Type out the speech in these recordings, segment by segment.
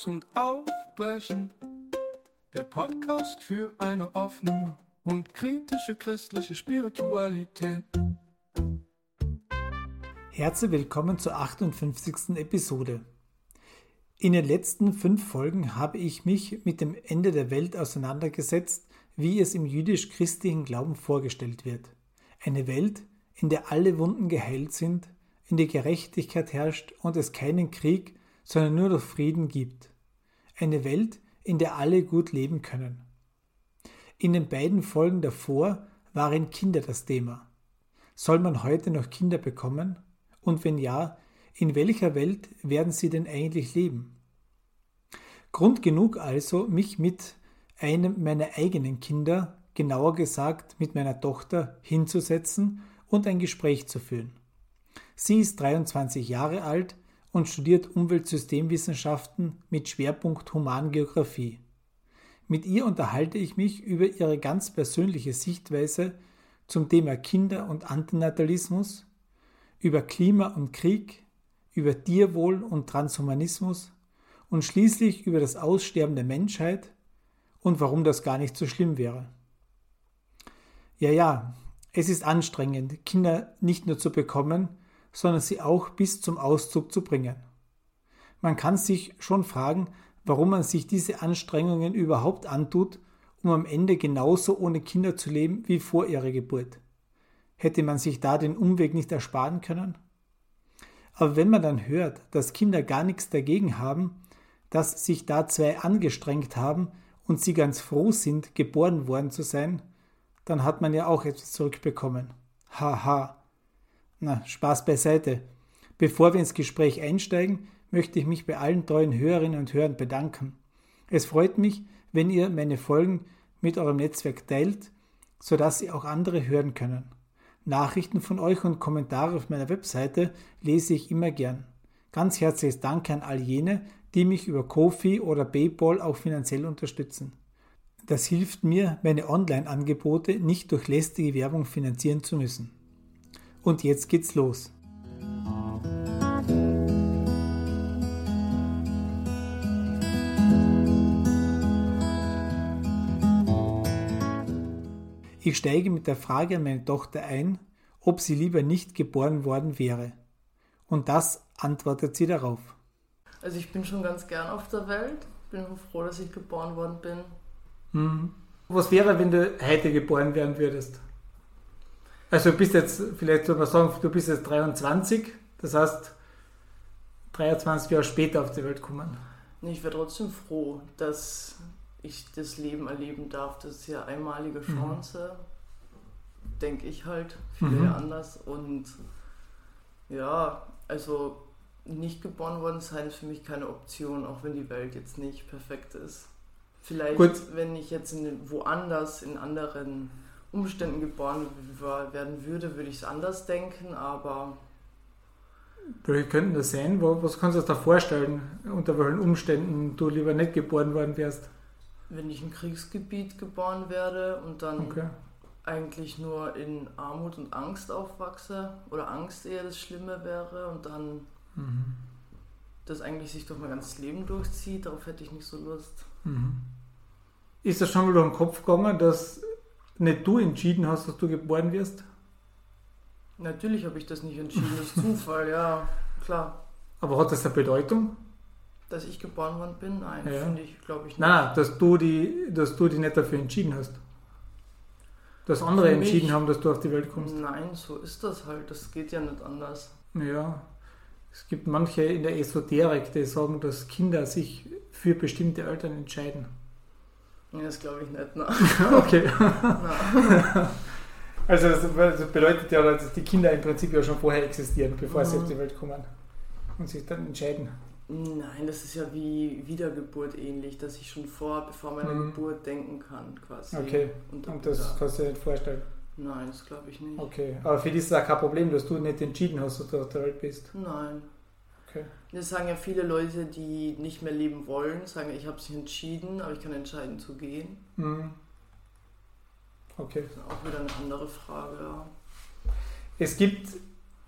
Auf und Aufbrechen, der Podcast für eine offene und kritische christliche Spiritualität. Herzlich willkommen zur 58. Episode. In den letzten 5 Folgen habe ich mich mit dem Ende der Welt auseinandergesetzt, wie es im jüdisch-christlichen Glauben vorgestellt wird. Eine Welt, in der alle Wunden geheilt sind, in der Gerechtigkeit herrscht und es keinen Krieg, sondern nur noch Frieden gibt. Eine Welt, in der alle gut leben können. In den beiden Folgen davor waren Kinder das Thema. Soll man heute noch Kinder bekommen? Und wenn ja, in welcher Welt werden sie denn eigentlich leben? Grund genug also, mich mit einem meiner eigenen Kinder, genauer gesagt mit meiner Tochter, hinzusetzen und ein Gespräch zu führen. Sie ist 23 Jahre alt und studiert Umweltsystemwissenschaften mit Schwerpunkt Humangeographie. Mit ihr unterhalte ich mich über ihre ganz persönliche Sichtweise zum Thema Kinder- und Antinatalismus, über Klima und Krieg, über Tierwohl und Transhumanismus und schließlich über das Aussterben der Menschheit und warum das gar nicht so schlimm wäre. Ja, es ist anstrengend, Kinder nicht nur zu bekommen, sondern sie auch bis zum Auszug zu bringen. Man kann sich schon fragen, warum man sich diese Anstrengungen überhaupt antut, um am Ende genauso ohne Kinder zu leben wie vor ihrer Geburt. Hätte man sich da den Umweg nicht ersparen können? Aber wenn man dann hört, dass Kinder gar nichts dagegen haben, dass sich da 2 angestrengt haben und sie ganz froh sind, geboren worden zu sein, dann hat man ja auch etwas zurückbekommen. Haha. Na, Spaß beiseite. Bevor wir ins Gespräch einsteigen, möchte ich mich bei allen treuen Hörerinnen und Hörern bedanken. Es freut mich, wenn ihr meine Folgen mit eurem Netzwerk teilt, sodass sie auch andere hören können. Nachrichten von euch und Kommentare auf meiner Webseite lese ich immer gern. Ganz herzliches Dank an all jene, die mich über Ko-fi oder PayPal auch finanziell unterstützen. Das hilft mir, meine Online-Angebote nicht durch lästige Werbung finanzieren zu müssen. Und jetzt geht's los. Ich steige mit der Frage an meine Tochter ein, ob sie lieber nicht geboren worden wäre. Und das antwortet sie darauf. Also ich bin schon ganz gern auf der Welt, bin froh, dass ich geboren worden bin. Was wäre, wenn du heute geboren werden würdest? Also du bist jetzt, vielleicht soll man sagen, du bist jetzt 23, das heißt 23 Jahre später auf die Welt gekommen. Ich wäre trotzdem froh, dass ich das Leben erleben darf. Das ist ja eine einmalige Chance, denke ich halt, viele ja anders. Und ja, also nicht geboren worden sein ist für mich keine Option, auch wenn die Welt jetzt nicht perfekt ist. Vielleicht, wenn ich jetzt woanders in anderen Umständen geboren werden würde ich es anders denken, aber... Wie könnten das sein? Was kannst du dir da vorstellen, unter welchen Umständen du lieber nicht geboren worden wärst? Wenn ich im Kriegsgebiet geboren werde und dann eigentlich nur in Armut und Angst aufwachse, oder Angst eher das Schlimme wäre und dann das eigentlich sich durch mein ganzes Leben durchzieht, darauf hätte ich nicht so Lust. Ist das schon mal durch den Kopf gegangen, dass nicht du entschieden hast, dass du geboren wirst? Natürlich habe ich das nicht entschieden, das ist Zufall, ja, klar. Aber hat das eine Bedeutung? Dass ich geboren worden bin? Nein, finde ich, glaube ich nicht. Nein, dass du die nicht dafür entschieden hast. Dass andere entschieden haben, dass du auf die Welt kommst. Nein, so ist das halt, das geht ja nicht anders. Ja, es gibt manche in der Esoterik, die sagen, dass Kinder sich für bestimmte Eltern entscheiden. Das glaube ich nicht, ne? Okay. Also das bedeutet ja, dass die Kinder im Prinzip ja schon vorher existieren, bevor sie auf die Welt kommen und sich dann entscheiden. Nein, das ist ja wie Wiedergeburt ähnlich, dass ich schon bevor meiner Geburt denken kann, quasi. Okay, und das kannst du dir nicht vorstellen? Nein, das glaube ich nicht. Okay, aber für dich ist es auch kein Problem, dass du nicht entschieden hast, dass du auf der Welt bist? Nein. Okay. Das sagen ja viele Leute, die nicht mehr leben wollen, sagen, ich habe es nicht entschieden, aber ich kann entscheiden zu gehen. Okay. Das ist auch wieder eine andere Frage, ja. Es gibt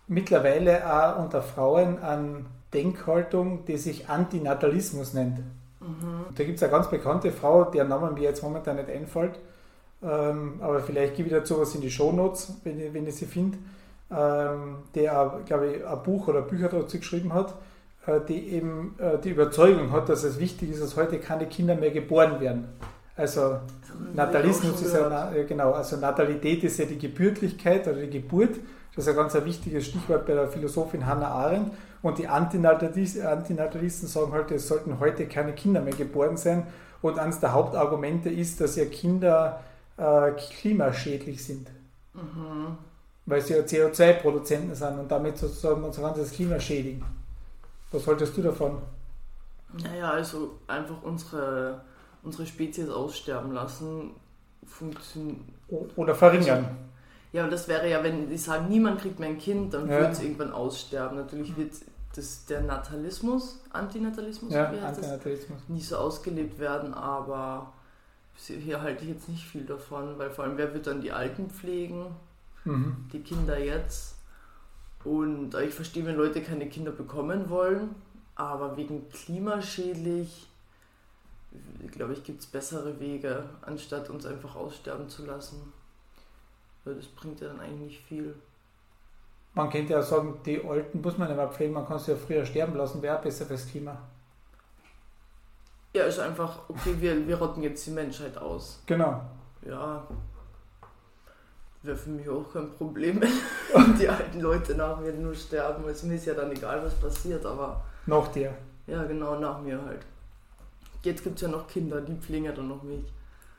mittlerweile auch unter Frauen eine Denkhaltung, die sich Antinatalismus nennt. Da gibt es eine ganz bekannte Frau, deren Name mir jetzt momentan nicht einfällt, aber vielleicht gebe ich dazu was in die Shownotes, wenn ich sie finde, der, glaube ich, ein Buch oder Bücher dazu geschrieben hat, die eben die Überzeugung hat, dass es wichtig ist, dass heute keine Kinder mehr geboren werden. Also Natalismus ist ja, genau, also Natalität ist ja die Gebürtlichkeit oder die Geburt. Das ist ein ganz wichtiges Stichwort bei der Philosophin Hannah Arendt. Und die Antinatalisten sagen halt, es sollten heute keine Kinder mehr geboren sein. Und eines der Hauptargumente ist, dass ja Kinder klimaschädlich sind. Weil sie ja CO2-Produzenten sind und damit sozusagen unser ganzes Klima schädigen. Was haltest du davon? Naja, also einfach unsere Spezies aussterben lassen, funktioniert. Oder verringern. Also, ja, und das wäre ja, wenn die sagen, niemand kriegt mehr ein Kind, dann wird es irgendwann aussterben. Natürlich wird der Natalismus, Antinatalismus, nicht so ausgelebt werden, aber hier halte ich jetzt nicht viel davon, weil vor allem, wer wird dann die Alten pflegen? Die Kinder jetzt. Und ich verstehe, wenn Leute keine Kinder bekommen wollen, aber wegen klimaschädlich, glaube ich, gibt es bessere Wege, anstatt uns einfach aussterben zu lassen. Weil das bringt ja dann eigentlich nicht viel. Man könnte ja sagen, die Alten muss man nicht mehr pflegen, man kann sie ja früher sterben lassen, wäre besser fürs Klima. Ja, ist einfach, okay, wir rotten jetzt die Menschheit aus. Genau. Ja, wäre für mich auch kein Problem, wenn die alten Leute nach mir nur sterben. Also mir ist ja dann egal, was passiert, aber... Nach dir? Ja, genau, nach mir halt. Jetzt gibt es ja noch Kinder, die pflegen ja dann noch mich.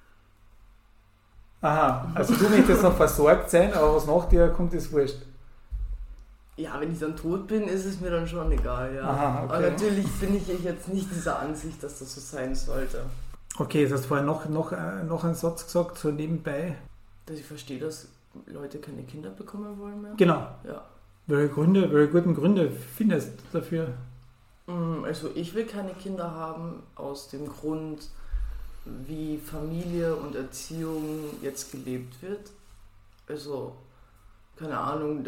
Aha, also du möchtest noch versorgt sein, aber was nach dir kommt, ist wurscht. Ja, wenn ich dann tot bin, ist es mir dann schon egal, ja. Aha, okay. Aber natürlich bin ich jetzt nicht dieser Ansicht, dass das so sein sollte. Okay, jetzt hast du vorher noch einen Satz gesagt, so nebenbei. Dass ich verstehe, dass Leute keine Kinder bekommen wollen mehr. Genau. Ja. Welche guten Gründe findest du dafür? Also ich will keine Kinder haben aus dem Grund, wie Familie und Erziehung jetzt gelebt wird. Also, keine Ahnung,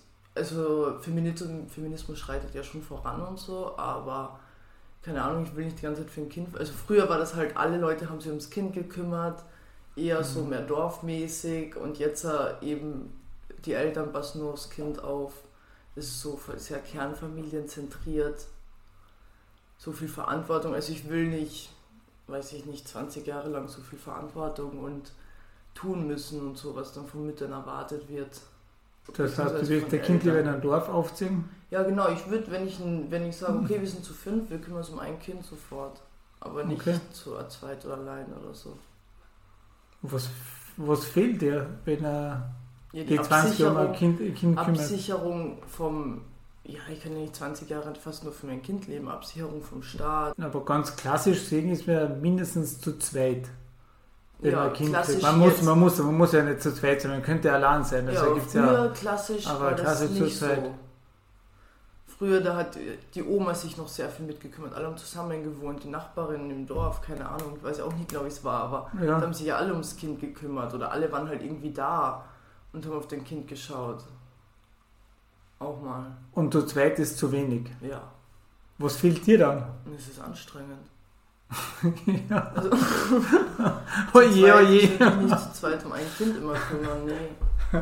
Feminismus schreitet ja schon voran und so, aber keine Ahnung, ich will nicht die ganze Zeit für ein Kind. Also früher war das halt, alle Leute haben sich ums Kind gekümmert, eher so mehr dorfmäßig, und jetzt eben die Eltern passen nur aufs Kind auf. Das ist so sehr kernfamilienzentriert, so viel Verantwortung. Also ich will nicht, 20 Jahre lang so viel Verantwortung und tun müssen und so, was dann von Müttern erwartet wird. Das heißt, du willst dein Kind lieber in ein Dorf aufziehen? Ja, genau. Ich würde, wenn ich sage, okay, wir sind zu 5, wir kümmern uns um ein Kind sofort. Aber nicht zu zweit oder allein oder so. Was fehlt dir, wenn er die 20 Jahre ein Kind kümmert? Absicherung vom... Ja, ich kann ja nicht 20 Jahre fast nur für mein Kind leben. Absicherung vom Staat. Aber ganz klassisch sehen ist man mindestens zu zweit. Wenn man ein Kind kriegt. Man muss ja nicht zu zweit sein, man könnte allein sein. Also ja, früher klassisch aber war klassisch das nicht zu zweit. so. Früher, da hat die Oma sich noch sehr viel mitgekümmert. Alle haben zusammen gewohnt, die Nachbarinnen im Dorf, keine Ahnung, ich weiß auch nicht genau, wie es war, aber da haben sich ja alle ums Kind gekümmert oder alle waren halt irgendwie da und haben auf dein Kind geschaut. Auch mal. Und zu zweit ist zu wenig. Ja. Was fehlt dir dann? Es ist anstrengend. Ja. Also, oje. Ich will mich nicht zu zweit um ein Kind immer kümmern, nee.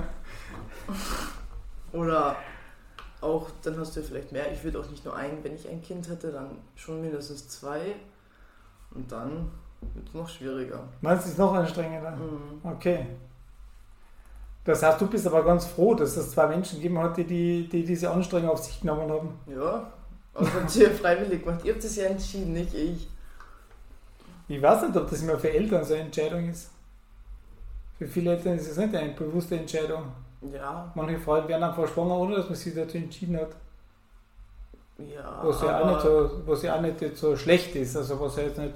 Oder auch, dann hast du ja vielleicht mehr. Ich würde auch nicht nur wenn ich ein Kind hätte, dann schon mindestens 2. Und dann wird es noch schwieriger. Meinst du, es ist noch anstrengender? Okay. Das heißt, du bist aber ganz froh, dass es 2 Menschen gegeben hat, die diese Anstrengung auf sich genommen haben. Ja, aber habt ihr freiwillig gemacht. Ihr habt das ja entschieden, nicht ich. Ich weiß nicht, ob das immer für Eltern so eine Entscheidung ist. Für viele Eltern ist es nicht eine bewusste Entscheidung. Ja. Manche Frauen werden einfach schwanger, ohne dass man sich dazu entschieden hat. Ja, was ja auch nicht so schlecht ist, also was ja jetzt nicht...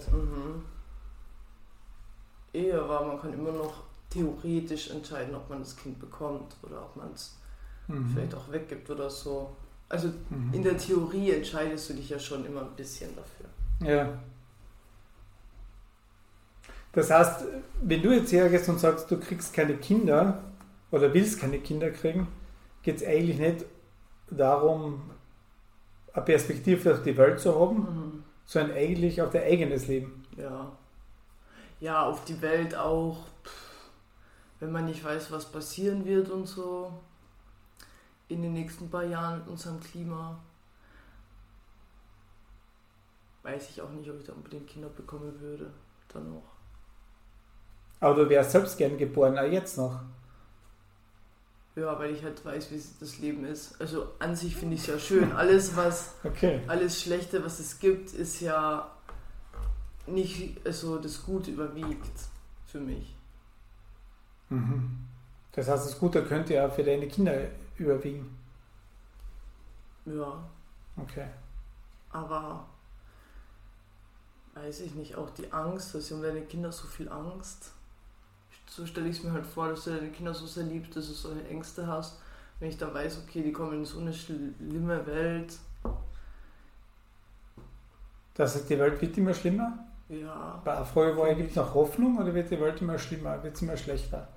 Aber man kann immer noch theoretisch entscheiden, ob man das Kind bekommt oder ob man es vielleicht auch weggibt oder so. Also in der Theorie entscheidest du dich ja schon immer ein bisschen dafür. Ja. Das heißt, wenn du jetzt hergehst und sagst, du kriegst keine Kinder oder willst keine Kinder kriegen, geht es eigentlich nicht darum, eine Perspektive auf die Welt zu haben, sondern eigentlich auf dein eigenes Leben. Ja. Ja, auf die Welt auch. Wenn man nicht weiß, was passieren wird und so in den nächsten paar Jahren mit unserem Klima, weiß ich auch nicht, ob ich da unbedingt Kinder bekommen würde. Dann noch. Aber du wärst selbst gern geboren, auch jetzt noch. Ja, weil ich halt weiß, wie das Leben ist. Also an sich finde ich es ja schön. Alles Schlechte, was es gibt, ist ja nicht, also das Gute überwiegt für mich. Mhm. Das heißt, das Gute könnte ja für deine Kinder überwiegen. Ja. Okay. Aber weiß ich nicht, auch die Angst, dass um deine Kinder so viel Angst. So stelle ich es mir halt vor, dass du deine Kinder so sehr liebst, dass du solche Ängste hast. Wenn ich dann weiß, okay, die kommen in so eine schlimme Welt. Das heißt, die Welt wird immer schlimmer? Ja. Bei Frage war, gibt es noch Hoffnung oder wird die Welt immer schlimmer? Wird es immer schlechter?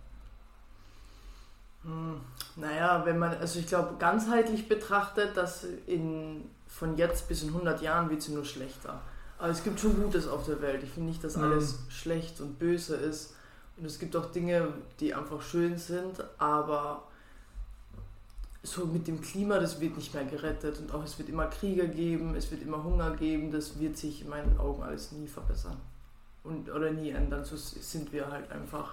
Naja, wenn man, also ich glaube, ganzheitlich betrachtet, dass von jetzt bis in 100 Jahren wird sie nur schlechter. Aber es gibt schon Gutes auf der Welt. Ich finde nicht, dass alles schlecht und böse ist. Und es gibt auch Dinge, die einfach schön sind, aber so mit dem Klima, das wird nicht mehr gerettet. Und auch es wird immer Kriege geben, es wird immer Hunger geben. Das wird sich in meinen Augen alles nie verbessern. Oder nie ändern. So sind wir halt einfach.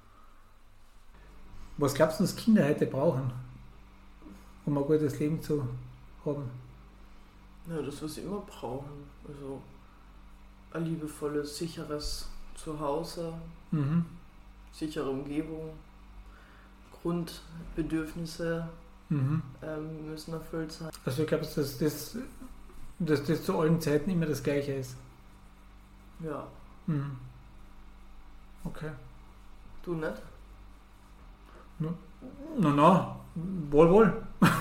Was glaubst du, was Kinder heute brauchen, um ein gutes Leben zu haben? Ja, das, was sie immer brauchen. Also ein liebevolles, sicheres Zuhause, sichere Umgebung, Grundbedürfnisse müssen erfüllt sein. Also ich glaube, dass das zu allen Zeiten immer das Gleiche ist. Ja. Mhm. Okay. Du nicht? Na, wohl.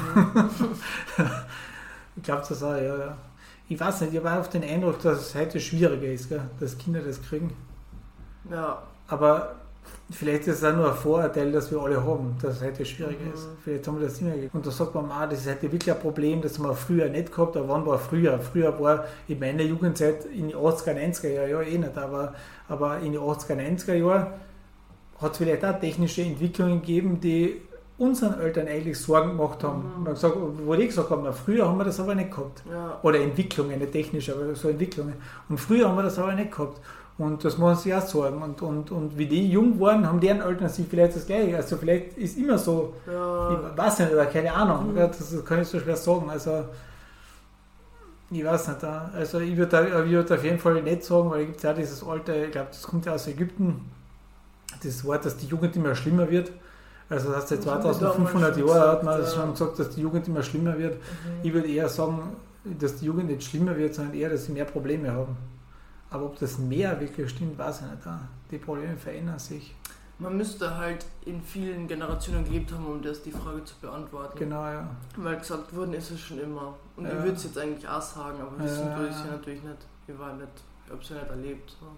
Ich glaube das auch, ja. Ich weiß nicht, ich habe auch den Eindruck, dass es heute schwieriger ist, gell, dass Kinder das kriegen. Ja. Aber vielleicht ist es auch nur ein Vorurteil, das wir alle haben, dass es heute schwieriger ist. Vielleicht haben wir das immer gekriegt. Und da sagt man, das ist heute wirklich ein Problem, das wir früher nicht gehabt haben. Aber wann war früher? Früher war in meiner Jugendzeit in den 80er, 90er Jahren, ja nicht, aber in den 80er, 90er Jahren hat es vielleicht auch technische Entwicklungen gegeben, die unseren Eltern eigentlich Sorgen gemacht haben. Wo die gesagt haben, früher haben wir das aber nicht gehabt. Ja. Oder Entwicklungen, nicht technisch, aber so Entwicklungen. Und früher haben wir das aber nicht gehabt. Und das machen sie auch Sorgen. Und wie die jung waren, haben deren Eltern sich vielleicht das Gleiche. Also vielleicht ist immer so, ich weiß nicht, oder keine Ahnung, das kann ich so schwer sagen. Also ich weiß nicht. Also ich würde auf jeden Fall nicht sagen, weil es gibt ja dieses alte, ich glaube, das kommt ja aus Ägypten, das Wort, dass die Jugend immer schlimmer wird. Also das heißt, seit 2500 Jahren hat man schon gesagt, dass die Jugend immer schlimmer wird. Ich würde eher sagen, dass die Jugend nicht schlimmer wird, sondern eher, dass sie mehr Probleme haben. Aber ob das mehr wirklich stimmt, weiß ich nicht. Die Probleme verändern sich. Man müsste halt in vielen Generationen gelebt haben, um die Frage zu beantworten. Genau, ja. Weil gesagt worden ist es schon immer. Und ich würde es jetzt eigentlich auch sagen, aber wissen tue ich es ja natürlich nicht. Ich habe es ja nicht erlebt. So.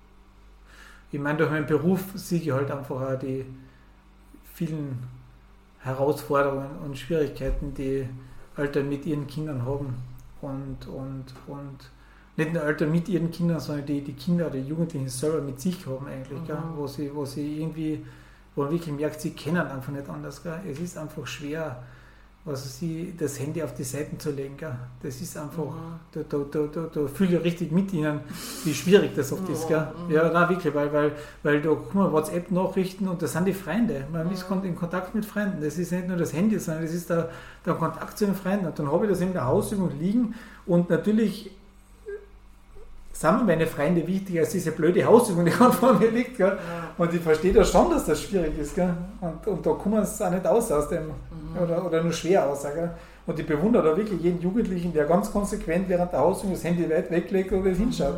Ich meine, durch meinen Beruf sehe ich halt einfach auch die vielen Herausforderungen und Schwierigkeiten, die Eltern mit ihren Kindern haben. Und nicht nur Eltern mit ihren Kindern, sondern die Kinder oder die Jugendlichen selber mit sich haben eigentlich, gell? Wo sie irgendwie, wo man wirklich merkt, sie kennen einfach nicht anders. Gell? Es ist einfach schwer, das Handy auf die Seiten zu legen. Gell? Das ist einfach, da fühle ich richtig mit ihnen, wie schwierig das oft ist. Gell? Ja, nein, wirklich, weil da, guck mal, WhatsApp-Nachrichten und das sind die Freunde. Man ist in Kontakt mit Freunden. Das ist nicht nur das Handy, sondern das ist der Kontakt zu den Freunden. Und dann habe ich das in der Hausübung liegen und natürlich sind mir meine Freunde wichtiger als diese blöde Hausübung, die gerade vor mir liegt. Gell? Und ich verstehe das schon, dass das schwierig ist. Gell? Und da kommen es auch nicht aus dem, oder nur schwer aus. Gell? Und ich bewundere da wirklich jeden Jugendlichen, der ganz konsequent während der Hausübung das Handy weit weglegt oder hinschaut.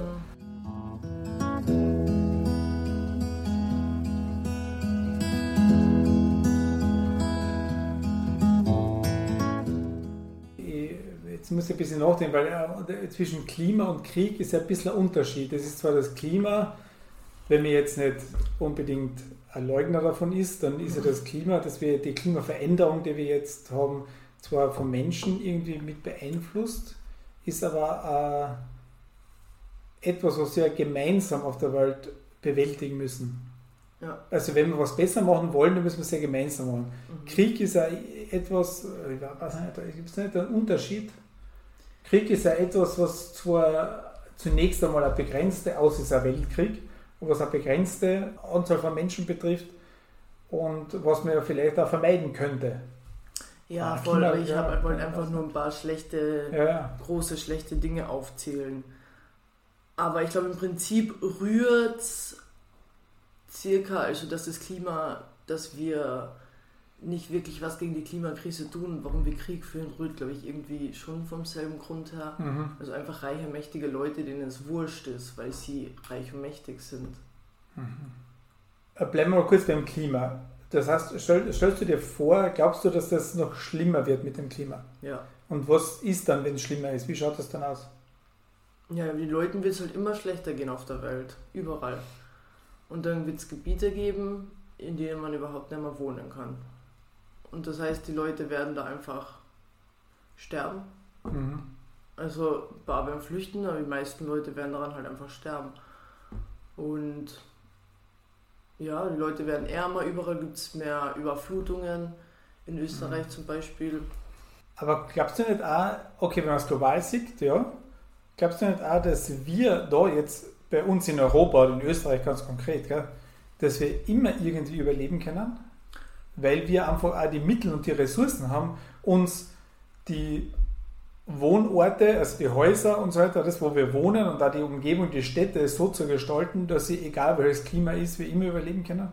Jetzt muss ich ein bisschen nachdenken, weil zwischen Klima und Krieg ist ja ein bisschen ein Unterschied. Das ist zwar das Klima, wenn man jetzt nicht unbedingt ein Leugner davon ist, dann ist ja das Klima, dass wir die Klimaveränderung, die wir jetzt haben, zwar vom Menschen irgendwie mit beeinflusst, ist aber etwas, was wir gemeinsam auf der Welt bewältigen müssen. Ja. Also wenn wir was besser machen wollen, dann müssen wir es ja gemeinsam machen. Krieg ist ja etwas, ich weiß nicht, gibt es nicht einen Unterschied? Krieg ist ja etwas, was zwar zunächst einmal eine begrenzte, außer es ist ein Weltkrieg, was eine begrenzte Anzahl von Menschen betrifft und was man ja vielleicht auch vermeiden könnte. Ja, voll, aber ich wollte einfach nur ein paar große, schlechte Dinge aufzählen. Aber ich glaube, im Prinzip rührt circa, also dass das Klima, dass wir nicht wirklich was gegen die Klimakrise tun, warum wir Krieg führen, rührt, glaube ich, irgendwie schon vom selben Grund her. Also einfach reiche, mächtige Leute, denen es wurscht ist, weil sie reich und mächtig sind. Bleiben wir mal kurz beim Klima. Das heißt, stellst du dir vor, glaubst du, dass das noch schlimmer wird mit dem Klima? Ja. Und was ist dann, wenn es schlimmer ist? Wie schaut das dann aus? Ja, den Leuten wird es halt immer schlechter gehen auf der Welt, überall. Und dann wird es Gebiete geben, in denen man überhaupt nicht mehr wohnen kann. Und das heißt, die Leute werden da einfach sterben. Also ein paar werden flüchten, aber die meisten Leute werden daran halt einfach sterben. Und ja, die Leute werden ärmer, überall gibt es mehr Überflutungen, in Österreich zum Beispiel. Aber glaubst du nicht auch, okay, wenn man es global sieht, ja, glaubst du nicht auch, dass wir da jetzt bei uns in Europa oder in Österreich ganz konkret, gell, dass wir immer irgendwie überleben können? Weil wir einfach auch die Mittel und die Ressourcen haben, uns die Wohnorte, also die Häuser und so weiter, das, wo wir wohnen und da die Umgebung, die Städte so zu gestalten, dass sie, egal welches Klima ist, wir immer überleben können?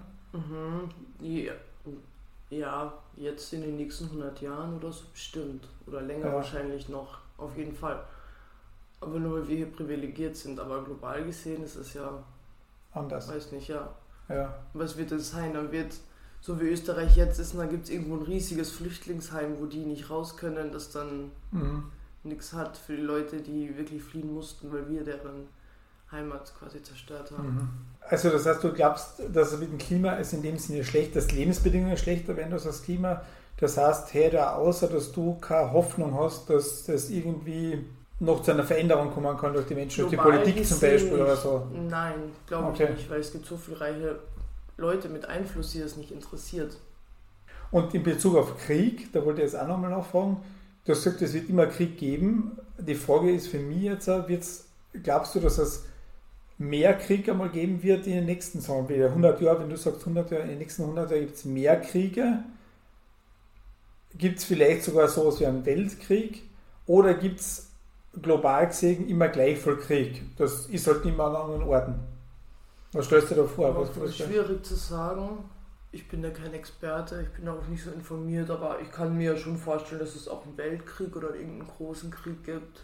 Ja, jetzt in den nächsten 100 Jahren oder so bestimmt. Oder länger wahrscheinlich noch, auf jeden Fall. Aber nur weil wir hier privilegiert sind. Aber global gesehen ist es ja anders. Weiß nicht, ja. Was wird das sein? Dann wird, so wie Österreich jetzt ist, dann gibt es irgendwo ein riesiges Flüchtlingsheim, wo die nicht raus können, das dann nichts hat für die Leute, die wirklich fliehen mussten, weil wir deren Heimat quasi zerstört haben. Also das heißt, du glaubst, dass mit dem Klima es in dem Sinne schlecht, dass Lebensbedingungen schlechter werden durch das Klima. Das heißt, außer dass du keine Hoffnung hast, dass das irgendwie noch zu einer Veränderung kommen kann durch die Menschen, durch die Politik zum Beispiel oder so? Nein, glaube ich nicht, weil es gibt so viele reiche Leute mit Einfluss, die das nicht interessiert. Und in Bezug auf Krieg, da wollte ich jetzt auch nochmal nachfragen, du hast gesagt, es wird immer Krieg geben. Die Frage ist für mich jetzt, glaubst du, dass es mehr Krieg einmal geben wird in den nächsten, sagen wir 100 Jahren, wenn du sagst 100 Jahre, in den nächsten 100 Jahren gibt es mehr Kriege? Gibt es vielleicht sogar sowas wie einen Weltkrieg? Oder gibt es global gesehen immer gleich viel Krieg? Das ist halt immer an anderen Orten. Was stellst du da vor? Das ist schwierig zu sagen. Ich bin da kein Experte, ich bin da auch nicht so informiert, aber ich kann mir schon vorstellen, dass es auch einen Weltkrieg oder irgendeinen großen Krieg gibt.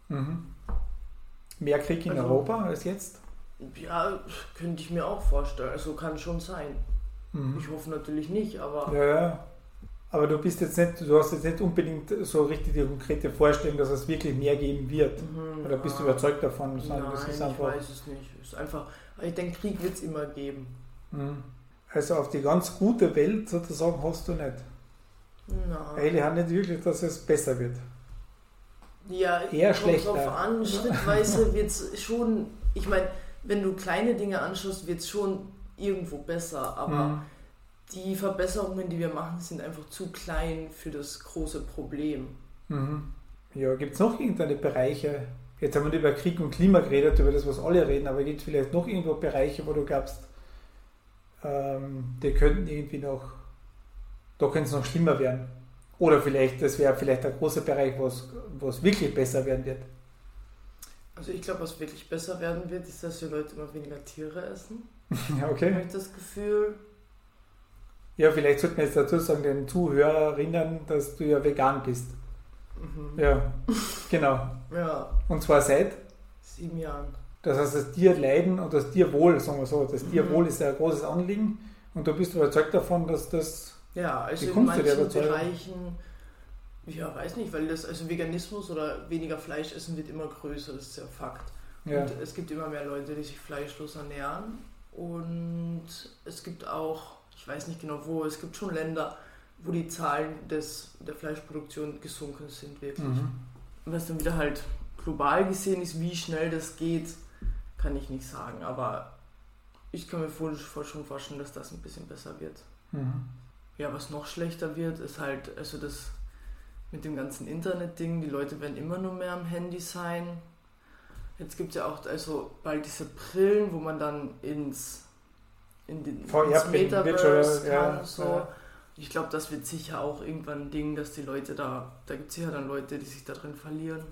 Mehr Krieg in Europa als jetzt? Ja, könnte ich mir auch vorstellen. Also kann schon sein. Ich hoffe natürlich nicht, aber... Ja. Aber du hast jetzt nicht unbedingt so richtig die konkrete Vorstellung, dass es wirklich mehr geben wird. Oder bist du überzeugt davon? Nein, ich weiß es nicht. Es ist einfach, ich denke, Krieg wird es immer geben. Also auf die ganz gute Welt sozusagen hast du nicht. Nein. Eigentlich auch nicht wirklich, dass es besser wird. Ja, eher schlechter. Drauf an, schrittweise wird es schon, ich meine, wenn du kleine Dinge anschaust, wird es schon irgendwo besser, aber die Verbesserungen, die wir machen, sind einfach zu klein für das große Problem. Ja, gibt es noch irgendeine Bereiche, jetzt haben wir über Krieg und Klima geredet, über das, was alle reden, aber gibt es vielleicht noch irgendwo Bereiche, wo du glaubst, die könnten irgendwie noch, da könnte es noch schlimmer werden? Oder vielleicht, das wäre vielleicht ein großer Bereich, wo es wirklich besser werden wird? Also ich glaube, was wirklich besser werden wird, ist, dass die Leute immer weniger Tiere essen. Okay. Habe ich das Gefühl. Ja, vielleicht sollten wir jetzt dazu sagen, den Zuhörerinnen, dass du ja vegan bist. Ja, genau. Ja. Und zwar seit 7 Jahren. Das heißt, das Tierleiden und das Tierwohl, sagen wir so, das Tierwohl ist ein großes Anliegen und du bist überzeugt davon, dass das also die in Kunst manchen Bereichen, ja, weiß nicht, weil also Veganismus oder weniger Fleisch essen wird immer größer, das ist ja Fakt. Ja. Und es gibt immer mehr Leute, die sich fleischlos ernähren und es gibt auch, ich weiß nicht genau wo, es gibt schon Länder, wo die Zahlen der Fleischproduktion gesunken sind, wirklich. Was dann wieder halt global gesehen ist, wie schnell das geht, kann ich nicht sagen, aber ich kann mir schon vorstellen, dass das ein bisschen besser wird. Ja, was noch schlechter wird, ist halt, also das mit dem ganzen Internet-Ding, die Leute werden immer nur mehr am Handy sein. Jetzt gibt es ja auch also bald diese Brillen, wo man dann ins Metaverse kann. So. Ich glaube, das wird sicher auch irgendwann ein Ding, dass die Leute da gibt es sicher dann Leute, die sich da drin verlieren.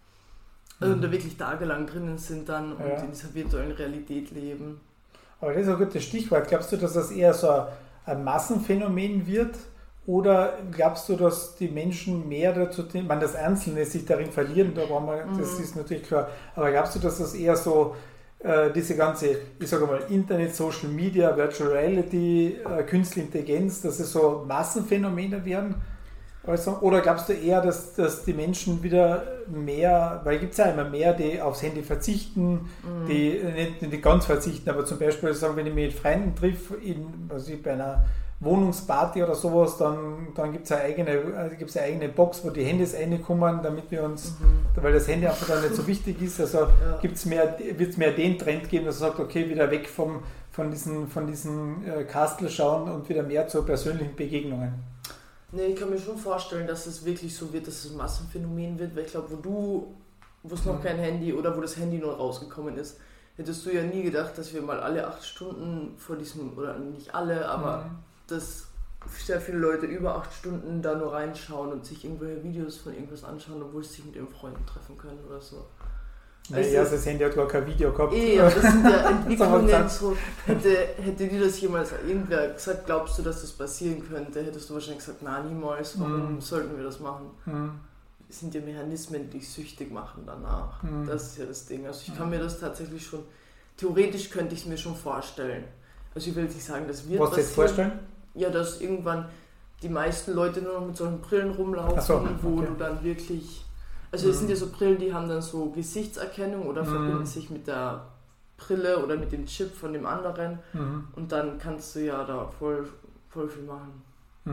Also da wirklich tagelang drinnen sind dann und in dieser virtuellen Realität leben. Aber das ist ein gutes Stichwort. Glaubst du, dass das eher so ein Massenphänomen wird? Oder glaubst du, dass die Menschen mehr dazu, das Einzelne sich darin verlieren, das ist natürlich klar, aber glaubst du, dass das eher so diese ganze, ich sage mal, Internet, Social Media, Virtual Reality, Künstliche Intelligenz, dass es so Massenphänomene werden? Also, oder glaubst du eher, dass die Menschen wieder mehr, weil gibt es ja immer mehr, die aufs Handy verzichten, die nicht ganz verzichten, aber zum Beispiel sagen, wenn ich mich mit Freunden treffe, bei einer Wohnungsparty oder sowas, dann gibt es eine eigene Box, wo die Handys reinkommen, damit wir uns, weil das Handy einfach dann nicht so wichtig ist, also wird es mehr den Trend geben, dass man sagt, okay, wieder weg von diesen Kastel schauen und wieder mehr zu persönlichen Begegnungen. Nee, ich kann mir schon vorstellen, dass es wirklich so wird, dass es ein Massenphänomen wird, weil ich glaube, wo es noch kein Handy oder wo das Handy nur rausgekommen ist, hättest du ja nie gedacht, dass wir mal alle 8 Stunden vor diesem, oder nicht alle, aber dass sehr viele Leute über 8 Stunden da nur reinschauen und sich irgendwelche Videos von irgendwas anschauen, obwohl sie sich mit ihren Freunden treffen können oder so. Also, das Handy hat gar kein Video gehabt. Das sind ja Entwicklungen, so, hätte dir das jemals irgendwer gesagt, glaubst du, dass das passieren könnte, hättest du wahrscheinlich gesagt, na niemals, warum sollten wir das machen? Es sind ja Mechanismen, die dich süchtig machen danach. Das ist ja das Ding. Also ich kann mir das tatsächlich schon, theoretisch könnte ich es mir schon vorstellen. Also ich will nicht sagen, das wird passieren. Was du jetzt vorstellen? Ja, dass irgendwann die meisten Leute nur noch mit solchen Brillen rumlaufen, wo du dann wirklich... Also es sind ja so Brillen, die haben dann so Gesichtserkennung oder verbinden sich mit der Brille oder mit dem Chip von dem anderen und dann kannst du ja da voll viel machen.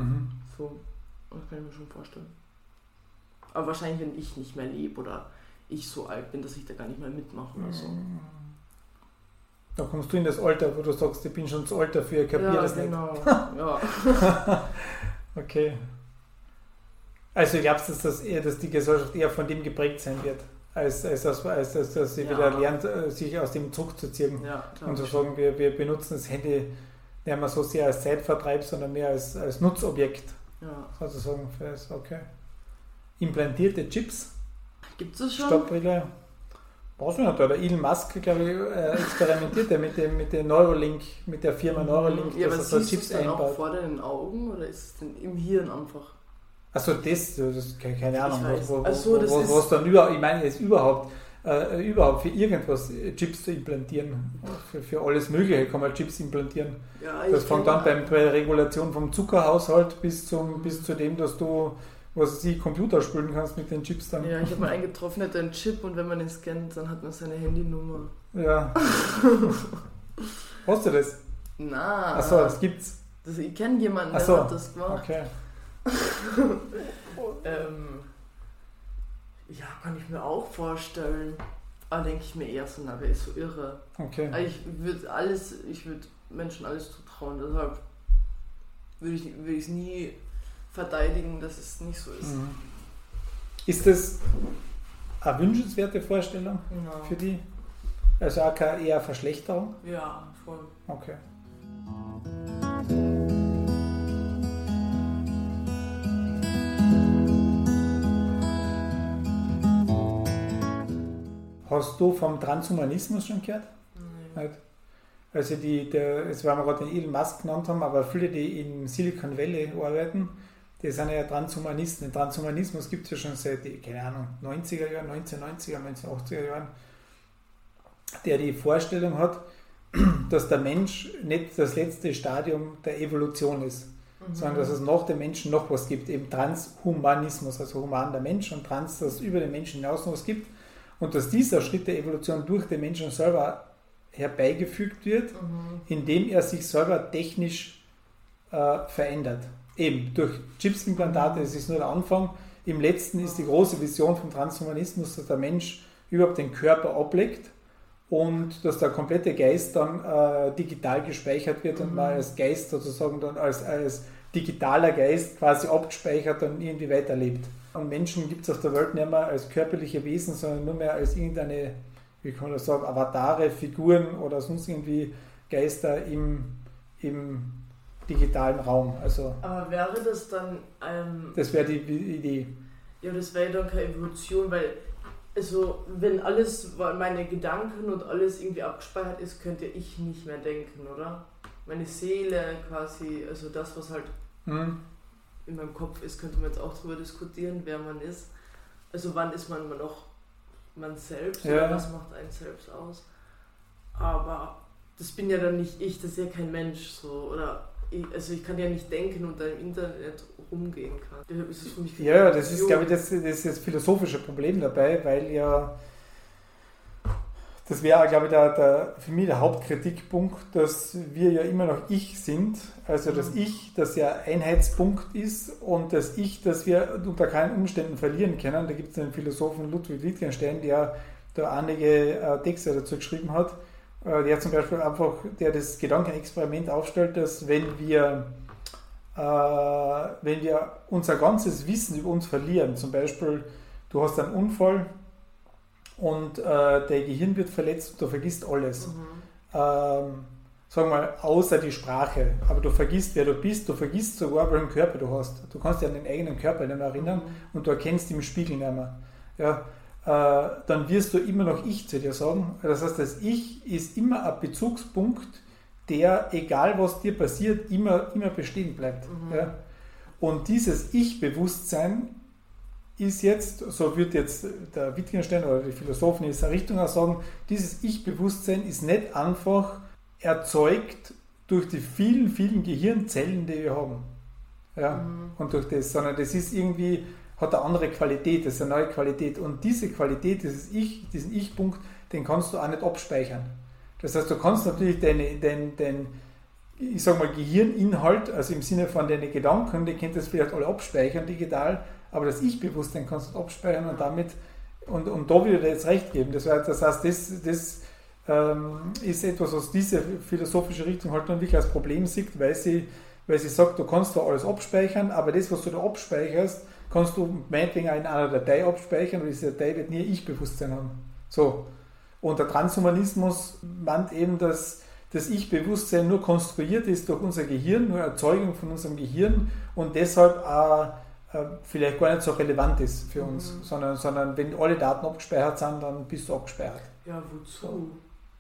So, das kann ich mir schon vorstellen. Aber wahrscheinlich, wenn ich nicht mehr lebe oder ich so alt bin, dass ich da gar nicht mehr mitmache oder so. Da kommst du in das Alter, wo du sagst, ich bin schon zu alt dafür, ich kapiere das genau. nicht. Ja. Okay. Also glaubst du, dass die Gesellschaft eher von dem geprägt sein wird, als dass sie wieder lernt, sich aus dem zurückzuziehen und zu sagen, wir benutzen das Handy nicht mehr so sehr als Zeitvertreib, sondern mehr als Nutzobjekt. Ja. Sozusagen. Okay. Implantierte Chips. Gibt es schon? Stoppbrille. Weiß ich nicht, oder Elon Musk, glaube ich, experimentiert ja mit der Neuralink, mit der Firma Neuralink, dass er so Chips dann einbaut. Auch vor deinen Augen oder ist es denn im Hirn einfach? Achso, das keine Ahnung, was dann überhaupt für irgendwas Chips zu implantieren. Für alles Mögliche kann man Chips implantieren. Ja, das fängt an bei der Regulation vom Zuckerhaushalt bis zu dem, dass du Computer spielen kannst mit den Chips dann. Ja, ich habe mal einen getroffen, der hat einen Chip und wenn man ihn scannt, dann hat man seine Handynummer. Ja. Hast du das? Na. Achso, das gibt's. Ich kenne jemanden, der hat das gemacht. Okay. Ja, kann ich mir auch vorstellen. Aber denke ich mir eher so, wer ist so irre. Okay. Also ich würde Menschen alles zutrauen, deshalb würde ich es nie verteidigen, dass es nicht so ist. Ist das eine wünschenswerte Vorstellung für die? Also auch keine eher Verschlechterung? Ja, voll. Okay. Hast du vom Transhumanismus schon gehört? Nein. Also jetzt weil wir gerade den Elon Musk genannt haben, aber viele, die in Silicon Valley arbeiten, die sind ja Transhumanisten. Den Transhumanismus gibt es ja schon seit, keine Ahnung, 90er Jahren, 1990er, 1980er Jahren, der die Vorstellung hat, dass der Mensch nicht das letzte Stadium der Evolution ist, sondern dass es nach dem Menschen noch was gibt, eben Transhumanismus, also human der Mensch und trans, dass es über den Menschen hinaus noch was gibt und dass dieser Schritt der Evolution durch den Menschen selber herbeigefügt wird, indem er sich selber technisch verändert. Eben durch Chipsimplantate, das ist nur der Anfang. Im letzten ist die große Vision vom Transhumanismus, dass der Mensch überhaupt den Körper ablegt und dass der komplette Geist dann digital gespeichert wird und man als Geist sozusagen dann als digitaler Geist quasi abgespeichert und irgendwie weiterlebt. Und Menschen gibt es auf der Welt nicht mehr als körperliche Wesen, sondern nur mehr als irgendeine, wie kann man das sagen, Avatare, Figuren oder sonst irgendwie Geister im digitalen Raum. Also, aber wäre das dann... das wäre die Idee. Ja, das wäre dann keine Evolution, weil also wenn alles, meine Gedanken und alles irgendwie abgespeichert ist, könnte ich nicht mehr denken, oder? Meine Seele quasi, also das, was halt in meinem Kopf ist, könnte man jetzt auch darüber diskutieren, wer man ist. Also wann ist man noch man selbst oder was macht einen selbst aus? Aber das bin ja dann nicht ich, das ist ja kein Mensch so, oder ich kann ja nicht denken und dann im Internet rumgehen kann. Das ist für mich das ist, glaube ich, das ist philosophische Problem dabei, weil ja das wäre, glaube ich, für mich der Hauptkritikpunkt, dass wir ja immer noch Ich sind, also das Ich, das ja Einheitspunkt ist und das Ich, das wir unter keinen Umständen verlieren können. Da gibt es den Philosophen Ludwig Wittgenstein, der da einige Texte dazu geschrieben hat, der zum Beispiel einfach, der das Gedankenexperiment aufstellt, dass wenn wir unser ganzes Wissen über uns verlieren, zum Beispiel du hast einen Unfall und dein Gehirn wird verletzt und du vergisst alles. Sagen wir mal, außer die Sprache. Aber du vergisst, wer du bist, du vergisst sogar, welchen Körper du hast. Du kannst dich an den eigenen Körper nicht mehr erinnern und du erkennst ihn im Spiegel nicht mehr. Ja, dann wirst du immer noch Ich zu dir sagen. Das heißt, das Ich ist immer ein Bezugspunkt, der, egal was dir passiert, immer bestehen bleibt. Ja? Und dieses Ich-Bewusstsein ist jetzt, so wird jetzt der Wittgenstein oder die Philosophen in dieser Richtung auch sagen, dieses Ich-Bewusstsein ist nicht einfach erzeugt durch die vielen, vielen Gehirnzellen, die wir haben. Ja? Und durch das, sondern das ist irgendwie, hat eine andere Qualität, das ist eine neue Qualität. Und diese Qualität, diesen Ich-Punkt, den kannst du auch nicht abspeichern. Das heißt, du kannst natürlich dein ich sag mal, Gehirninhalt, also im Sinne von deinen Gedanken, die könnt das vielleicht alle abspeichern digital, aber das Ich-Bewusstsein kannst du abspeichern und damit, und da würde ich dir jetzt recht geben. Das heißt, das ist etwas, was diese philosophische Richtung halt dann wirklich als Problem sieht, weil sie sagt, du kannst da alles abspeichern, aber das, was du da abspeicherst, kannst du meinetwegen auch in einer Datei abspeichern und diese Datei wird nie Ich-Bewusstsein haben. So. Und der Transhumanismus meint eben, dass das Ich-Bewusstsein nur konstruiert ist durch unser Gehirn, nur Erzeugung von unserem Gehirn und deshalb auch vielleicht gar nicht so relevant ist für uns, sondern wenn alle Daten abgespeichert sind, dann bist du abgespeichert. Ja, wozu?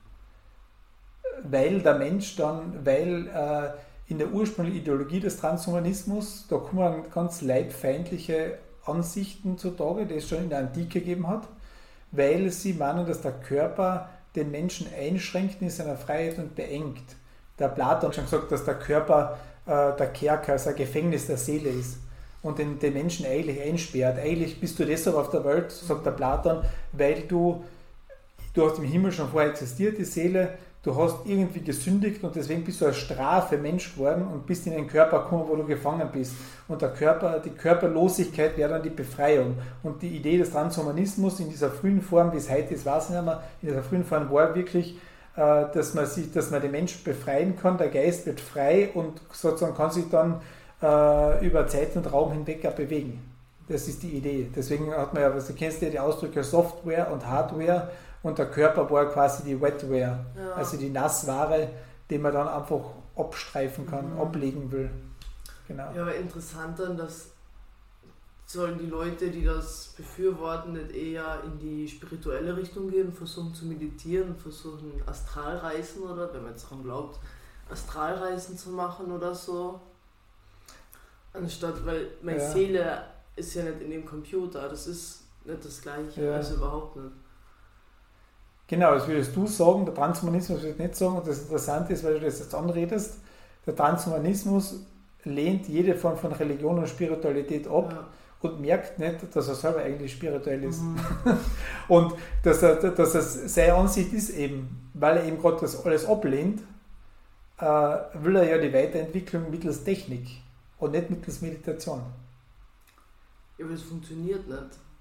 Weil der Mensch dann, in der ursprünglichen Ideologie des Transhumanismus, da kommen ganz leibfeindliche Ansichten zutage, die es schon in der Antike gegeben hat, weil sie meinen, dass der Körper den Menschen einschränkt in seiner Freiheit und beengt. Der Platon hat schon gesagt, dass der Körper der Kerker, also ein Gefängnis der Seele ist und den Menschen eigentlich einsperrt. Eigentlich bist du deshalb auf der Welt, sagt der Platon, weil du hast im Himmel schon vorher existiert, die Seele, du hast irgendwie gesündigt und deswegen bist du als Strafe Mensch geworden und bist in einen Körper gekommen, wo du gefangen bist. Und die Körperlosigkeit wäre dann die Befreiung. Und die Idee des Transhumanismus in dieser frühen Form, wie es heute ist, weiß ich nicht mehr, in dieser frühen Form war wirklich, dass man den Menschen befreien kann, der Geist wird frei und sozusagen kann sich dann über Zeit und Raum hinweg auch bewegen. Das ist die Idee. Deswegen hat man ja, du kennst ja die Ausdrücke Software und Hardware und der Körper war quasi die Wetware, also die Nassware, die man dann einfach abstreifen kann, ablegen will. Genau. Ja, aber interessant dann, dass sollen die Leute, die das befürworten, nicht eher in die spirituelle Richtung gehen, versuchen zu meditieren, versuchen Astralreisen oder, wenn man jetzt daran glaubt, Astralreisen zu machen oder so, anstatt, weil meine Seele ist ja nicht in dem Computer, das ist nicht das Gleiche, also überhaupt nicht. Genau, das würdest du sagen, der Transhumanismus würde ich nicht sagen, und das Interessante ist, weil du das jetzt anredest, der Transhumanismus lehnt jede Form von Religion und Spiritualität ab und merkt nicht, dass er selber eigentlich spirituell ist. Und dass seine Ansicht ist eben, weil er eben gerade das alles ablehnt, will er ja die Weiterentwicklung mittels Technik und nicht mittels Meditation. Ja, aber das funktioniert nicht.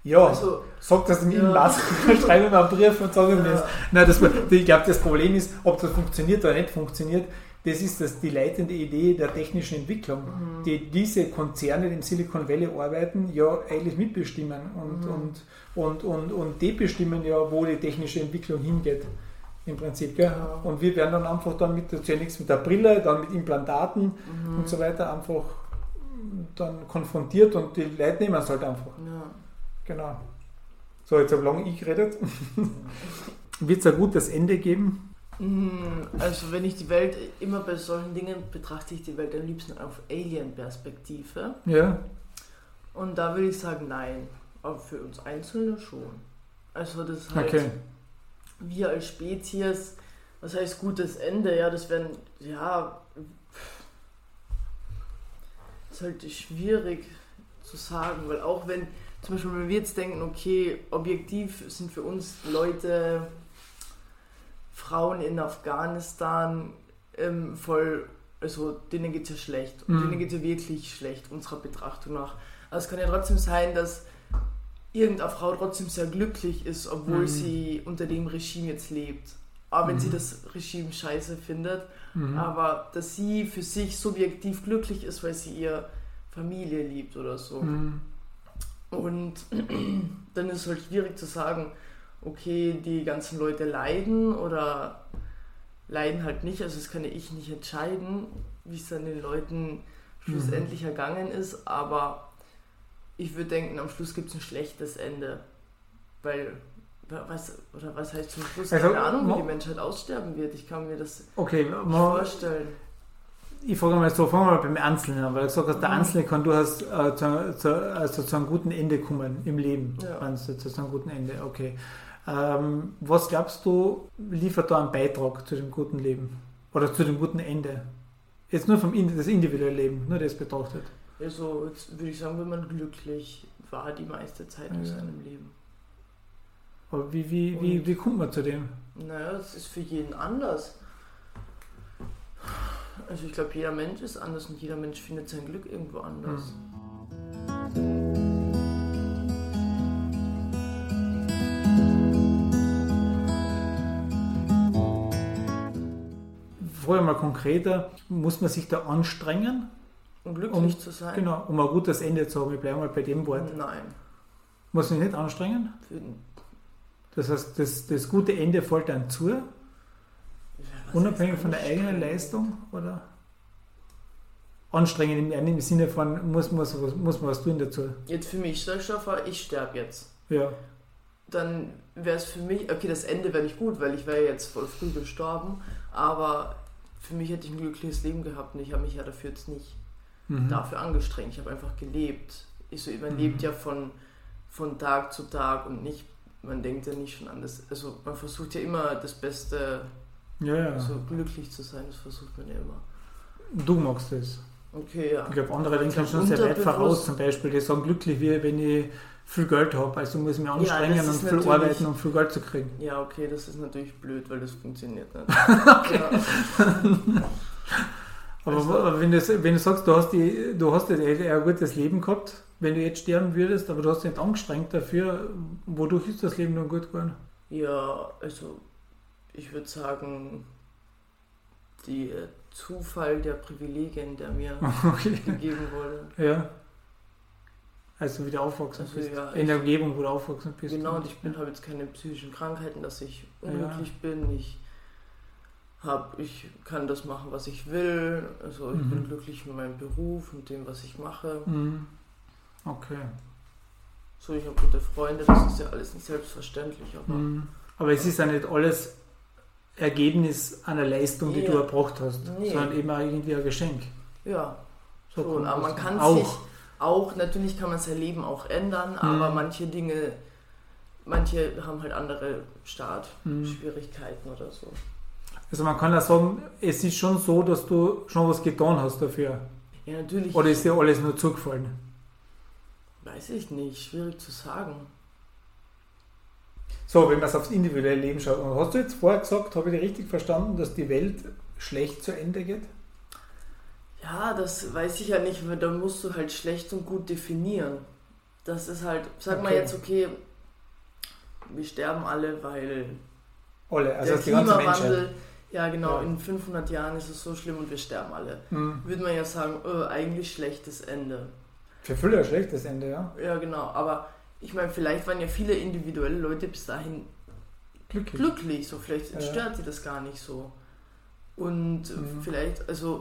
Ja, Also, sag das nicht ja. in Masken, schreibe mir einen Brief und sage ihm das. Nein, ich glaube, das Problem ist, ob das funktioniert oder nicht funktioniert, das ist die leitende Idee der technischen Entwicklung, die diese Konzerne, die im Silicon Valley arbeiten, ja eigentlich mitbestimmen und die bestimmen ja, wo die technische Entwicklung hingeht. Im Prinzip, gell? Ja. Und wir werden dann einfach zunächst mit der Brille, dann mit Implantaten und so weiter einfach dann konfrontiert und die Leute nehmen es halt einfach. Ja. Genau. So, jetzt habe lange ich geredet. Wird es ein gutes Ende geben? Also wenn ich die Welt, immer bei solchen Dingen betrachte ich die Welt am liebsten auf Alien-Perspektive. Ja. Und da würde ich sagen, nein. Aber für uns Einzelne schon. Also das halt, wir als Spezies, was heißt gutes Ende? Ja, das wären, ja, ist halt schwierig zu sagen, weil auch wenn, zum Beispiel wenn wir jetzt denken, okay, objektiv sind für uns Leute, Frauen in Afghanistan voll, also denen geht es ja schlecht und denen geht es ja wirklich schlecht, unserer Betrachtung nach. Also es kann ja trotzdem sein, dass irgendeine Frau trotzdem sehr glücklich ist, obwohl sie unter dem Regime jetzt lebt. Aber wenn sie das Regime scheiße findet, aber dass sie für sich subjektiv glücklich ist, weil sie ihre Familie liebt oder so. Und dann ist es halt schwierig zu sagen, okay, die ganzen Leute leiden oder leiden halt nicht. Also das kann ja ich nicht entscheiden, wie es dann den Leuten schlussendlich ergangen ist, aber ich würde denken, am Schluss gibt es ein schlechtes Ende. Was heißt zum Schluss? Also, keine Ahnung, wie die Menschheit aussterben wird. Ich kann mir das nicht vorstellen. Ich frage mal so, fangen wir mal beim Einzelnen an, weil du gesagt hast, der Einzelne kann durchaus zu einem guten Ende kommen im Leben. Ja. Zu einem guten Ende, okay. Was glaubst du, liefert da einen Beitrag zu dem guten Leben? Oder zu dem guten Ende? Jetzt nur das individuelle Leben, nur das betrachtet. Also, jetzt würde ich sagen, wenn man glücklich war die meiste Zeit in seinem Leben. Aber wie kommt man zu dem? Naja, das ist für jeden anders. Also ich glaube, jeder Mensch ist anders und jeder Mensch findet sein Glück irgendwo anders. Vorher mal konkreter, muss man sich da anstrengen? Um glücklich zu sein? Genau, um ein gutes Ende zu haben. Ich bleibe mal bei dem Wort. Nein. Muss man sich nicht anstrengen? Das heißt, das gute Ende fällt dann zu? Ja, unabhängig von der eigenen Leistung? Oder? Anstrengen im Sinne von, muss man was tun dazu? Jetzt für mich, ich sterbe jetzt. Ja. Dann wäre es für mich, okay, das Ende wäre nicht gut, weil ich wäre jetzt voll früh gestorben, aber für mich hätte ich ein glückliches Leben gehabt und ich habe mich ja dafür jetzt nicht dafür angestrengt. Ich habe einfach gelebt. Man lebt ja von Tag zu Tag und nicht, man denkt ja nicht schon an das, also man versucht ja immer das Beste, also glücklich zu sein, das versucht man ja immer. Du magst das? Okay, ja. Ich glaube, andere denken schon sehr weit voraus, zum Beispiel, die sagen glücklich, wie wenn ich viel Geld habe, also muss ich mich anstrengen und viel arbeiten, um viel Geld zu kriegen. Ja, okay, das ist natürlich blöd, weil das funktioniert nicht. Okay. Ja. Aber wenn du sagst, du hast ein gutes Leben gehabt, wenn du jetzt sterben würdest, aber du hast dich nicht angestrengt dafür, wodurch ist das Leben dann gut geworden? Ja, also ich würde sagen, der Zufall der Privilegien, der mir gegeben wurde. Ja. Also wie du aufgewachsen bist. Ja, in der Umgebung, wo du aufgewachsen bist. Genau, und ich habe jetzt keine psychischen Krankheiten, dass ich unglücklich bin. Ich kann das machen, was ich will. Also ich bin glücklich mit meinem Beruf und dem, was ich mache. Okay. So, ich habe gute Freunde, das ist ja alles nicht selbstverständlich. Aber es ist ja nicht alles Ergebnis einer Leistung, die du erbracht hast, sondern eben auch irgendwie ein Geschenk. Ja, so, aber man kann auch, natürlich kann man sein Leben auch ändern, aber manche haben halt andere Startschwierigkeiten oder so. Also man kann ja sagen, es ist schon so, dass du schon was getan hast dafür. Ja, natürlich. Oder ist dir alles nur zugefallen? Weiß ich nicht, schwierig zu sagen. So, wenn man es aufs individuelle Leben schaut, hast du jetzt vorher gesagt, habe ich dich richtig verstanden, dass die Welt schlecht zu Ende geht? Ja, das weiß ich ja nicht, weil da musst du halt schlecht und gut definieren. das ist halt, sag mal jetzt, okay, wir sterben alle, weil alle, also der die ganze Klimawandel, Menschheit. ja genau, in 500 Jahren ist es so schlimm und wir sterben alle. Würde man ja sagen, eigentlich schlechtes Ende. Für viele ein schlechtes Ende, ja. Ja genau, aber ich meine, vielleicht waren ja viele individuelle Leute bis dahin glücklich so vielleicht stört sie das gar nicht so. Und vielleicht, also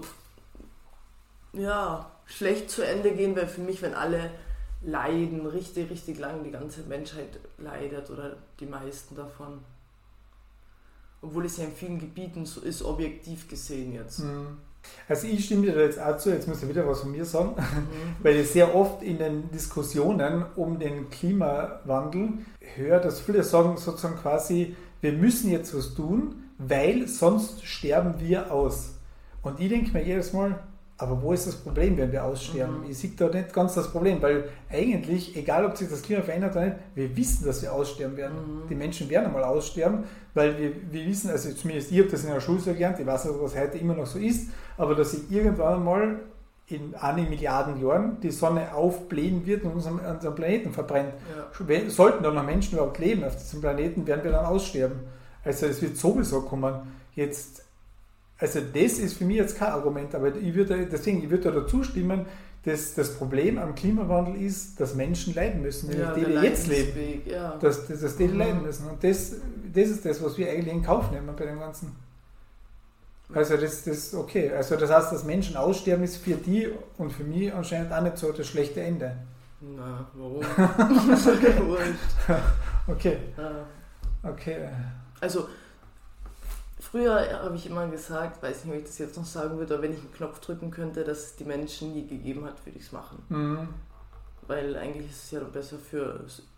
ja, schlecht zu Ende gehen wäre für mich, wenn alle leiden, richtig, richtig lang die ganze Menschheit leidet oder die meisten davon. Obwohl es ja in vielen Gebieten so ist, objektiv gesehen jetzt. Also ich stimme dir da jetzt auch zu, jetzt muss ich wieder was von mir sagen, weil ich sehr oft in den Diskussionen um den Klimawandel höre, dass viele sagen sozusagen quasi, wir müssen jetzt was tun, weil sonst sterben wir aus. Und ich denke mir jedes Mal, aber wo ist das Problem, wenn wir aussterben? Ich sehe da nicht ganz das Problem, weil eigentlich, egal ob sich das Klima verändert oder nicht, wir wissen, dass wir aussterben werden. Die Menschen werden einmal aussterben, weil wir wissen, also zumindest ich habe das in der Schule so gelernt, ich weiß nicht, ob das heute immer noch so ist, aber dass sich irgendwann einmal in 1 Milliarden Jahren die Sonne aufblähen wird und unseren Planeten verbrennt. Ja. Sollten da noch Menschen überhaupt leben auf diesem Planeten, werden wir dann aussterben. Also es wird sowieso kommen. Jetzt, also das ist für mich jetzt kein Argument, aber ich würde da dazu stimmen, dass das Problem am Klimawandel ist, dass Menschen leiden müssen, die jetzt leben. Ja. Dass die leiden müssen. Und das ist das, was wir eigentlich in Kauf nehmen bei dem Ganzen. Also das ist okay. Also das heißt, dass Menschen aussterben, ist für die und für mich anscheinend auch nicht so das schlechte Ende. Na, warum? Das ist okay, wurscht. Okay. Ja. Okay. Also, früher habe ich immer gesagt, weiß nicht, ob ich das jetzt noch sagen würde, aber wenn ich einen Knopf drücken könnte, dass es die Menschen nie gegeben hat, würde ich es machen. Weil eigentlich ist es ja besser für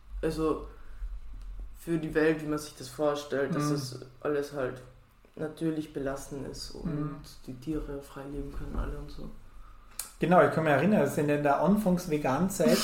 die Welt, wie man sich das vorstellt, dass es alles halt natürlich belassen ist und die Tiere frei leben können, alle und so. Genau, ich kann mich erinnern, dass in der Anfangs-Vegan-Zeit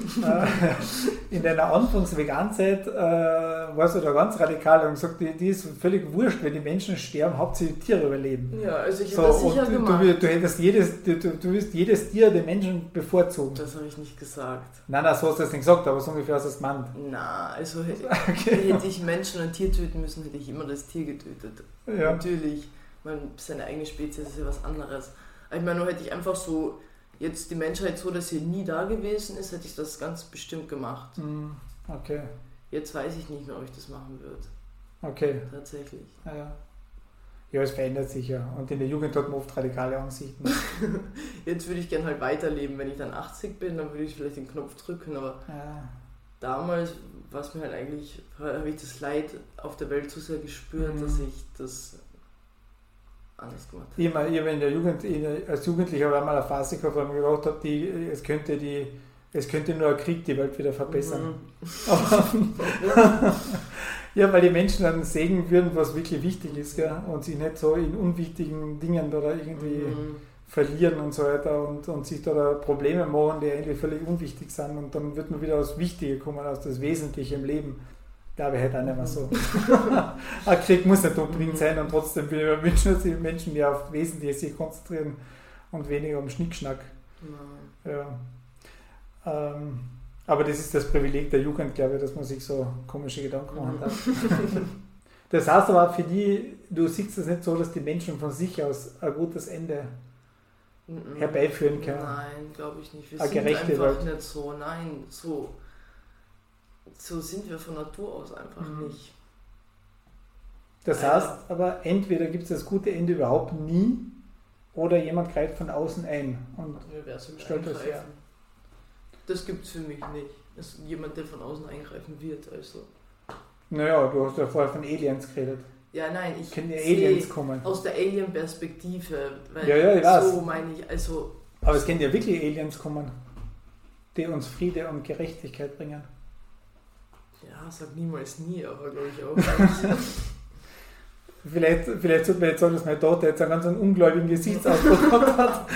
warst du da ganz radikal und gesagt, die ist völlig wurscht, wenn die Menschen sterben, hauptsächlich die Tiere überleben. Ja, also ich habe das sicher gemacht. Du hättest wirst jedes Tier den Menschen bevorzugen. Das habe ich nicht gesagt. Nein, so hast du das nicht gesagt, aber so ungefähr hast du es gemeint. Na, also hätte ich Menschen und Tier töten müssen, hätte ich immer das Tier getötet. Ja. Natürlich, seine eigene Spezies ist ja was anderes. Ich meine, nur hätte ich einfach so, jetzt die Menschheit so, dass sie nie da gewesen ist, hätte ich das ganz bestimmt gemacht. Okay. Jetzt weiß ich nicht mehr, ob ich das machen würde. Okay. Tatsächlich. Ja, es verändert sich ja. Und in der Jugend hat man oft radikale Ansichten. Jetzt würde ich gerne halt weiterleben. Wenn ich dann 80 bin, dann würde ich vielleicht den Knopf drücken, aber damals war es mir halt eigentlich, habe ich das Leid auf der Welt so sehr gespürt, dass ich das anders gemacht habe. Ich habe in der Jugend, als Jugendlicher habe ich einmal eine Phase gehabt, wo ich mir gedacht habe, es könnte nur ein Krieg die Welt wieder verbessern. Ja, weil die Menschen dann sehen würden, was wirklich wichtig ist, gell? Und sich nicht so in unwichtigen Dingen da irgendwie verlieren und so weiter und sich da Probleme machen, die eigentlich völlig unwichtig sind, und dann wird man wieder aufs Wichtige kommen, aus das Wesentliche im Leben. Glaube ich halt auch nicht mehr so. Ein Krieg muss nicht unbedingt sein, und trotzdem bin ich mir wünschen, dass die Menschen mehr auf Wesentliche sich konzentrieren und weniger um Schnickschnack. Ja. Aber das ist das Privileg der Jugend, glaube ich, dass man sich so komische Gedanken machen darf. Das heißt aber für die, du siehst es nicht so, dass die Menschen von sich aus ein gutes Ende herbeiführen können. Nein, glaube ich nicht. Wir eine sind gerechte einfach Welt. nicht so. Nein, so sind wir von Natur aus einfach nicht. Das heißt aber, entweder gibt es das gute Ende überhaupt nie, oder jemand greift von außen ein und stellt das her. Das gibt es für mich nicht. Das ist jemand, der von außen eingreifen wird. Also. Naja, du hast ja vorher von Aliens geredet. Ja, nein, ich können ja Aliens kommen. Aus der Alien-Perspektive. Ja, ich weiß. So meine ich, also. Aber es können ja wirklich Aliens kommen, die uns Friede und Gerechtigkeit bringen. Ja, sag niemals nie, aber glaube ich auch nicht. Vielleicht sollte man jetzt sagen, dass meine Tochter jetzt einen ganz ungläubigen Gesichtsausdruck hat.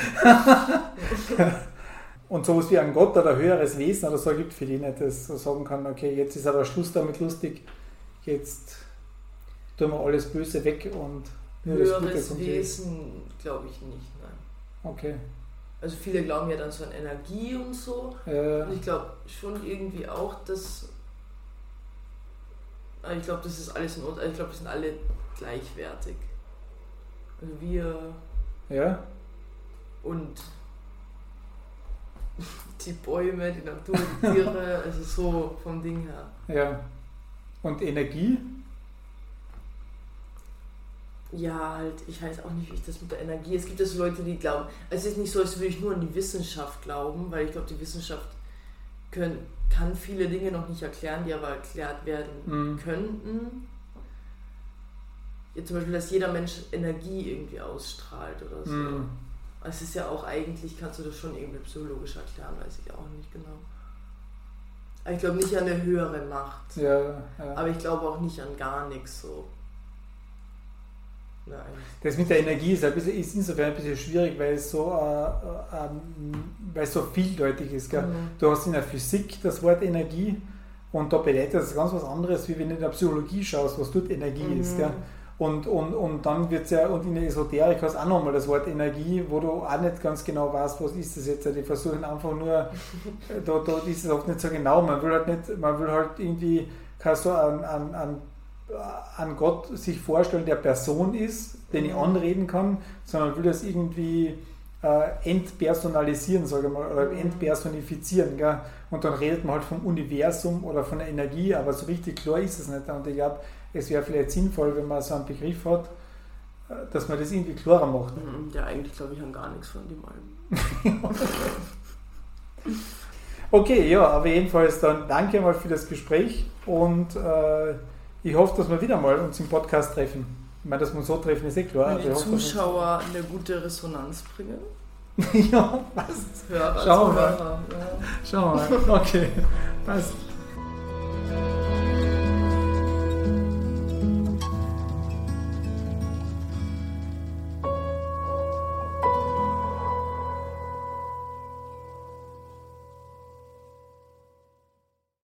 Und sowas wie ein Gott oder ein höheres Wesen oder so gibt für die nicht, das so sagen kann, okay, jetzt ist aber Schluss damit lustig, jetzt tun wir alles Böse weg und nur das Gute kommt. Höheres Wesen glaube ich nicht, nein. Okay. Also viele glauben ja dann so an Energie und so. Und ich glaube schon irgendwie auch, dass... Ich glaube, das ist alles in Ordnung. Ich glaube, wir sind alle gleichwertig. Also wir... Ja. Und die Bäume, die Natur, die Tiere, also so vom Ding her. Ja. Und Energie? Ja, halt, ich weiß auch nicht, wie ich das mit der Energie... Es gibt ja so Leute, die glauben... Also es ist nicht so, als würde ich nur an die Wissenschaft glauben, weil ich glaube, die Wissenschaft kann viele Dinge noch nicht erklären, die aber erklärt werden könnten. Ja, zum Beispiel, dass jeder Mensch Energie irgendwie ausstrahlt oder so. Es ist ja auch eigentlich, kannst du das schon irgendwie psychologisch erklären, weiß ich auch nicht genau. Aber ich glaube nicht an eine höhere Macht. Ja. Aber ich glaube auch nicht an gar nichts so. Nein. Das mit der Energie ist insofern ein bisschen schwierig, weil es so vieldeutig ist. Gell? Du hast in der Physik das Wort Energie und da bedeutet das ganz was anderes, wie wenn du in der Psychologie schaust, was dort Energie ist. Gell? Und dann wird es ja, und in der Esoterik hast du auch nochmal das Wort Energie, wo du auch nicht ganz genau weißt, was ist das jetzt. Die versuchen einfach nur, da ist es oft nicht so genau. Man will halt irgendwie, kannst du an Gott sich vorstellen, der Person ist, den ich anreden kann, sondern will das irgendwie entpersonalisieren, sage ich mal, oder entpersonifizieren. Gell? Und dann redet man halt vom Universum oder von der Energie, aber so richtig klar ist es nicht. Und ich glaube, es wäre vielleicht sinnvoll, wenn man so einen Begriff hat, dass man das irgendwie klarer macht. Ja, eigentlich glaube ich an gar nichts von dem allem. Okay, ja, aber jedenfalls dann danke mal für das Gespräch und ich hoffe, dass wir wieder mal uns im Podcast treffen. Ich meine, dass wir uns so treffen, ist eh klar. Wenn die Zuschauer eine gute Resonanz bringen. Ja, passt. Hörer, Schauen wir mal. Okay, passt.